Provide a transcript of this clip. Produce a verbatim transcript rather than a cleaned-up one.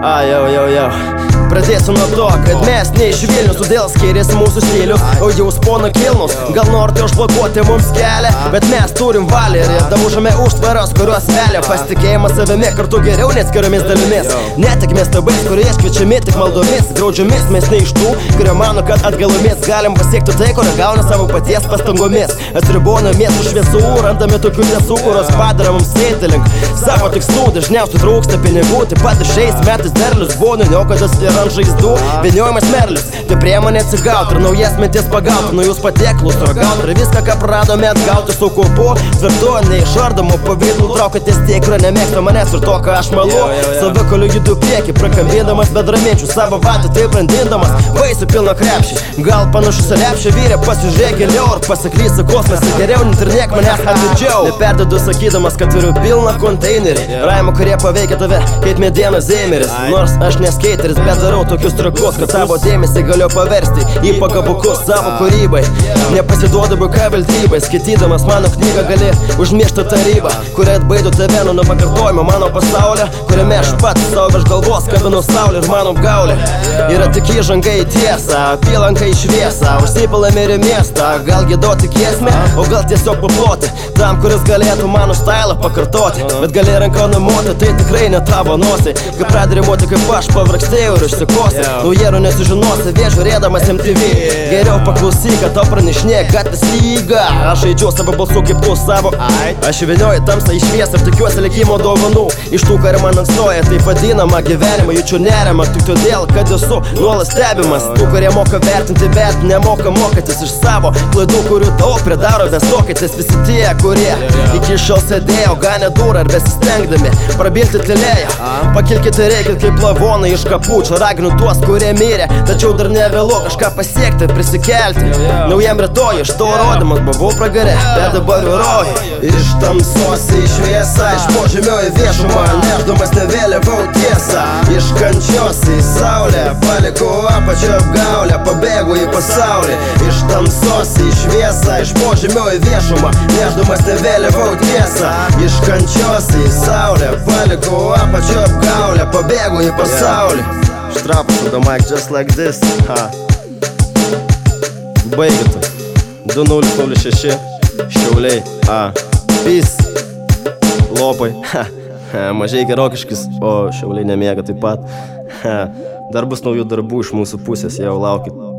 A, jau, jau, jau. Pradėsiu nuo to, kad mes ne iš Vilnius, todėl skiriasi mūsų stilius. O jūs pono kilnus, gal norite užblokuoti mums kelią, bet mes turim valią ir daužome užtvaros, kurios velia pasitikėjimas savimi kartu geriau neatskiromis dalimis. Netikmės tabais, kurie kviečiami tik maldomis, graudžiomis, mes ne iš tų, kurie mano, kad atgalomis galim pasiekti tai, kurio gauna savo paties pastangomis. Atsiribonamės už šviesų, randame tokių tiesų, kurios padara mums eiti link savo tikslų. Dažniausiai trūksta pinigų, taip pat šiais metais derlius buvo nuniokotas ir ant žaizdų. Vieniojimas merlius, tai priemonė atsigauti ir naujas mintis pagauti, naujus patieklus ragauti ir viską, ką pradome atgauti su kaupu. Tvirtu, neišardomu pavydu, traukatės tie, kurie nemėgsta manęs ir to, ką aš malu. Savikoliu judu priekį, prakambindamas bedraminčių, savo vatą taip brandindamas, vaisių pilno krepšį. Gal panašus į lepšį vyrė, pasižiūrėk giliau ir pasaklysi kosmosą geriau, net ir niek manęs atidžiau. Neperdedu sakydamas, kad turiu pilną konteinerį raimų, kurie paveikia tave kaip medienos zėmeris. Nors aš neskaiteris, bet darau tokius triukus, kad tavo dėmesį galiu paversti į pagabukus savo kūrybai. Nepasiduodu buka viltybai, skaitydamas mano knygą gali užmiršti tarybą, kuria atbaido tave nuo pakartojimo mano pasaulio, kuriame aš pats savo virš galvos kabinu saulę ir mano apgaulę. Yra tik įžanga į tiesą, apylanka į šviesą, užsipilame ir į miestą, gal giedoti giesmę, o gal tiesiog paploti tam, kuris galėtų mano stylą pakartoti, bet gali ranką numoti, tai tikrai ne tavo nosai. Kai pradirimuoti kaip aš, pavrakstėjau ir išsikosi, naujienų nesužinosi, viešurėdamas M T V. Geriau paklausyk, kad tau pranešinė gatvės lyga. Aš žaidžiu savo balsu kaip tu savo. Aš įvinioju tamsą į šviesą ir tikiuosi likimo dovanų iš tų, kurie man atstoja taip vadinamą gyvenimą. Jaučiu nerimą tik todėl, kad esu nuolat stebimas. Tų, kurie moka vertinti, bet nemoka mokytis iš savo klaidų, kurių daug pridaro bestokytis. Visi tie, kurie iki šiol sėdėjo ganę durą ir besistengdami prabilti tylėjo. Pakilkite reikit kaip lavonai iš kapučio, raginu tuos, kurie mirė, tačiau dar nevėlu kažką pasiekti, prisikelti naujam rytoj. Iš to rodymas buvau pragare, bet dabar vairuoju iš tamsos į šviesą, iš požemio į viešumą, nešdamas nevėliavau tiesą. Iš kančios į saulę palikau apačią apgaulę, pabėgu į pasaulį. Iš tamsos į šviesą, iš požemio į viešumą, nešdamas nevėliavau tiesą. Iš kančios į saulę palikau apačią apgaulę, pabėgu į pasaulį. Štrapas on the mic just like this. Ha. Baigėte. du nulis nulis šeši Šiauliai. A. Peace. Lopai. Ha. Mažai gerokiškis, o Šiauliai nemiega taip pat. Ha. Dar bus naujų darbų iš mūsų pusės, jau laukit.